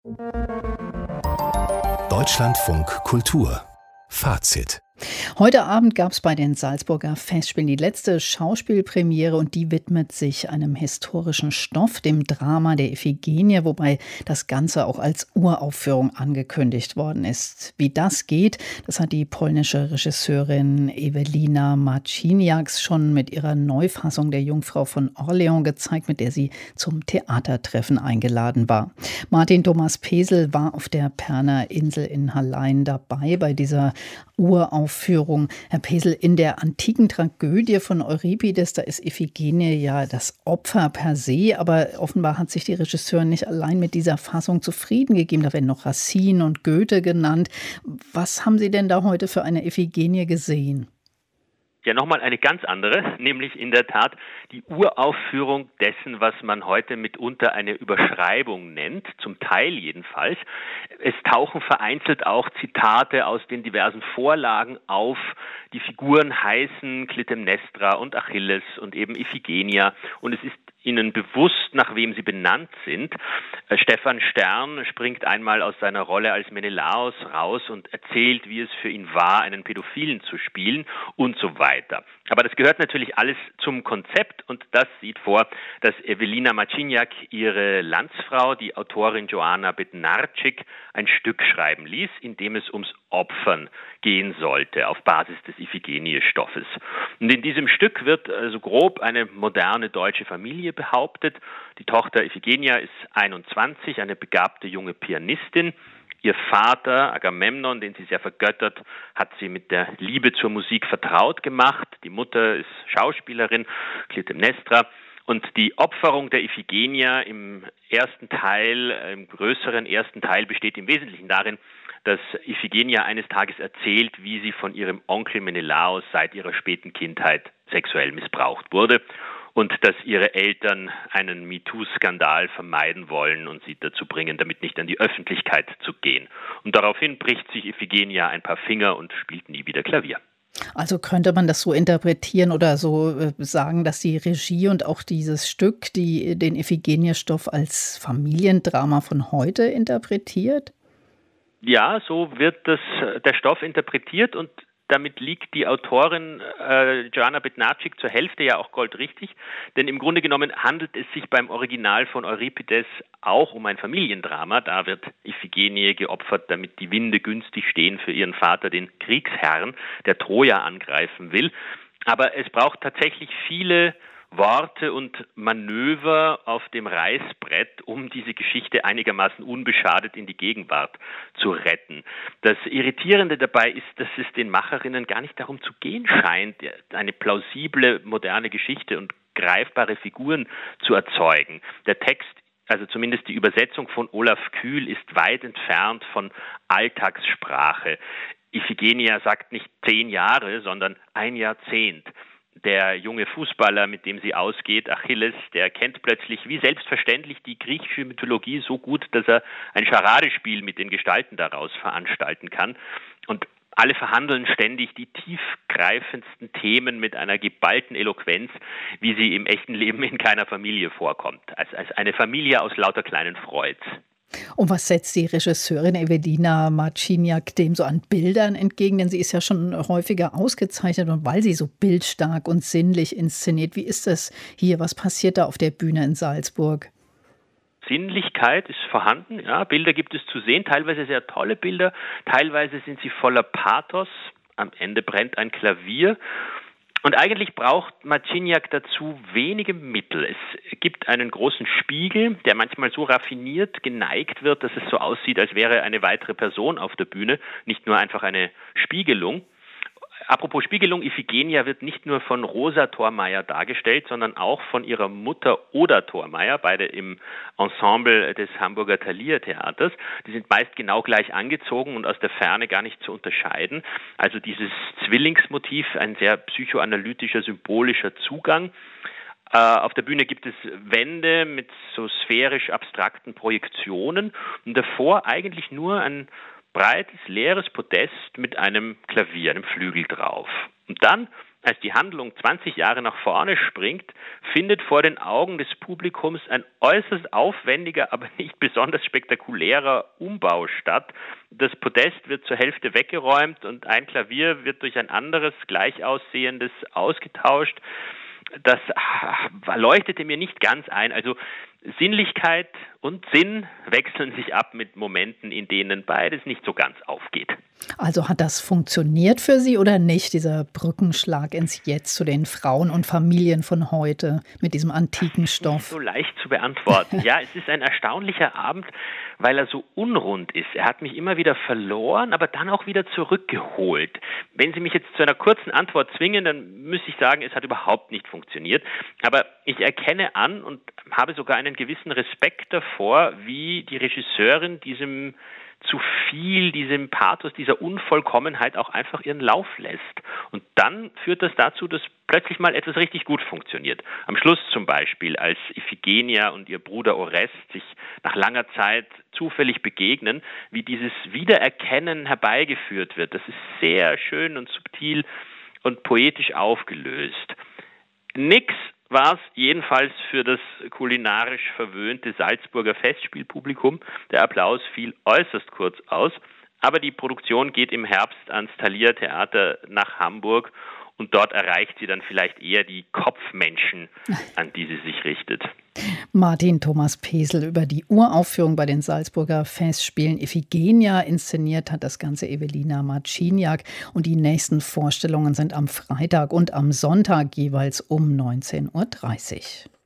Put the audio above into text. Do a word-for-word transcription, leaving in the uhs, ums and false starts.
Deutschlandfunk Kultur Fazit. Heute Abend gab es bei den Salzburger Festspielen die letzte Schauspielpremiere und die widmet sich einem historischen Stoff, dem Drama der Iphigenie, wobei das Ganze auch als Uraufführung angekündigt worden ist. Wie das geht, das hat die polnische Regisseurin Ewelina Marciniak schon mit ihrer Neufassung der Jungfrau von Orleans gezeigt, mit der sie zum Theatertreffen eingeladen war. Martin Thomas Pesel war auf der Perner Insel in Hallein dabei bei dieser Uraufführung. Herr Pesel, in der antiken Tragödie von Euripides, da ist Iphigenie ja das Opfer per se, aber offenbar hat sich die Regisseurin nicht allein mit dieser Fassung zufrieden gegeben. Da werden noch Racine und Goethe genannt. Was haben Sie denn da heute für eine Iphigenie gesehen? Ja, nochmal eine ganz andere, nämlich in der Tat die Uraufführung dessen, was man heute mitunter eine Überschreibung nennt, zum Teil jedenfalls. Es tauchen vereinzelt auch Zitate aus den diversen Vorlagen auf. Die Figuren heißen Klytämnestra und Achilles und eben Iphigenia und es ist Ihnen bewusst, nach wem sie benannt sind. Äh, Stefan Stern springt einmal aus seiner Rolle als Menelaos raus und erzählt, wie es für ihn war, einen Pädophilen zu spielen und so weiter. Aber das gehört natürlich alles zum Konzept und das sieht vor, dass Ewelina Marciniak ihre Landsfrau, die Autorin Joanna Bednarczyk, ein Stück schreiben ließ, in dem es ums Opfern gehen sollte, auf Basis des Iphigenie-Stoffes. Und in diesem Stück wird also grob eine moderne deutsche Familie behauptet. Die Tochter Iphigenia ist einundzwanzig, eine begabte junge Pianistin. Ihr Vater, Agamemnon, den sie sehr vergöttert, hat sie mit der Liebe zur Musik vertraut gemacht. Die Mutter ist Schauspielerin, Klytämnestra. Und die Opferung der Iphigenia im ersten Teil, im größeren ersten Teil, besteht im Wesentlichen darin, dass Iphigenia eines Tages erzählt, wie sie von ihrem Onkel Menelaos seit ihrer späten Kindheit sexuell missbraucht wurde und dass ihre Eltern einen MeToo-Skandal vermeiden wollen und sie dazu bringen, damit nicht an die Öffentlichkeit zu gehen. Und daraufhin bricht sich Iphigenia ein paar Finger und spielt nie wieder Klavier. Also könnte man das so interpretieren oder so sagen, dass die Regie und auch dieses Stück die den Iphigenie-Stoff als Familiendrama von heute interpretiert? Ja, so wird das, der Stoff interpretiert und damit liegt die Autorin äh, Joanna Bednarczyk zur Hälfte ja auch goldrichtig, denn im Grunde genommen handelt es sich beim Original von Euripides auch um ein Familiendrama. Da wird Iphigenie geopfert, damit die Winde günstig stehen für ihren Vater, den Kriegsherrn, der Troja angreifen will. Aber es braucht tatsächlich viele Worte und Manöver auf dem Reißbrett, um diese Geschichte einigermaßen unbeschadet in die Gegenwart zu retten. Das Irritierende dabei ist, dass es den Macherinnen gar nicht darum zu gehen scheint, eine plausible, moderne Geschichte und greifbare Figuren zu erzeugen. Der Text, also zumindest die Übersetzung von Olaf Kühl, ist weit entfernt von Alltagssprache. Iphigenia sagt nicht zehn Jahre, sondern ein Jahrzehnt. Der junge Fußballer, mit dem sie ausgeht, Achilles, der kennt plötzlich wie selbstverständlich die griechische Mythologie so gut, dass er ein Charadespiel mit den Gestalten daraus veranstalten kann. Und alle verhandeln ständig die tiefgreifendsten Themen mit einer geballten Eloquenz, wie sie im echten Leben in keiner Familie vorkommt. Als, als eine Familie aus lauter kleinen Freuds. Und was setzt die Regisseurin Ewelina Marciniak dem so an Bildern entgegen? Denn sie ist ja schon häufiger ausgezeichnet und weil sie so bildstark und sinnlich inszeniert. Wie ist das hier? Was passiert da auf der Bühne in Salzburg? Sinnlichkeit ist vorhanden, ja, Bilder gibt es zu sehen, teilweise sehr tolle Bilder, teilweise sind sie voller Pathos, am Ende brennt ein Klavier. Und eigentlich braucht Marciniak dazu wenige Mittel. Es gibt einen großen Spiegel, der manchmal so raffiniert geneigt wird, dass es so aussieht, als wäre eine weitere Person auf der Bühne, nicht nur einfach eine Spiegelung. Apropos Spiegelung, Iphigenia wird nicht nur von Rosa Thormeyer dargestellt, sondern auch von ihrer Mutter Oda Thormeyer, beide im Ensemble des Hamburger Thalia Theaters. Die sind meist genau gleich angezogen und aus der Ferne gar nicht zu unterscheiden. Also dieses Zwillingsmotiv, ein sehr psychoanalytischer, symbolischer Zugang. Äh, auf der Bühne gibt es Wände mit so sphärisch abstrakten Projektionen und davor eigentlich nur ein breites, leeres Podest mit einem Klavier, einem Flügel drauf. Und dann als die Handlung zwanzig Jahre nach vorne springt, findet vor den Augen des Publikums ein äußerst aufwendiger, aber nicht besonders spektakulärer Umbau statt. Das Podest wird zur Hälfte weggeräumt und ein Klavier wird durch ein anderes, gleich aussehendes ausgetauscht. Das leuchtete mir nicht ganz ein. Also Sinnlichkeit und Sinn wechseln sich ab mit Momenten, in denen beides nicht so ganz aufgeht. Also hat das funktioniert für Sie oder nicht, dieser Brückenschlag ins Jetzt zu den Frauen und Familien von heute mit diesem antiken Stoff? Nicht so leicht zu beantworten. Ja, es ist ein erstaunlicher Abend, weil er so unrund ist. Er hat mich immer wieder verloren, aber dann auch wieder zurückgeholt. Wenn Sie mich jetzt zu einer kurzen Antwort zwingen, dann müsste ich sagen, es hat überhaupt nicht funktioniert. Aber ich erkenne an und habe sogar einen gewissen Respekt davor, wie die Regisseurin diesem zu viel, diesem Pathos, dieser Unvollkommenheit auch einfach ihren Lauf lässt. Und dann führt das dazu, dass plötzlich mal etwas richtig gut funktioniert. Am Schluss zum Beispiel, als Iphigenia und ihr Bruder Orest sich nach langer Zeit zufällig begegnen, wie dieses Wiedererkennen herbeigeführt wird. Das ist sehr schön und subtil und poetisch aufgelöst. Nix war es jedenfalls für das kulinarisch verwöhnte Salzburger Festspielpublikum. Der Applaus fiel äußerst kurz aus, aber die Produktion geht im Herbst ans Thalia Theater nach Hamburg und dort erreicht sie dann vielleicht eher die Kopfmenschen, an die sie sich richtet. Martin Thomas Pesel über die Uraufführung bei den Salzburger Festspielen Iphigenia. Inszeniert hat das Ganze Ewelina Marciniak. Und die nächsten Vorstellungen sind am Freitag und am Sonntag jeweils um neunzehn Uhr dreißig.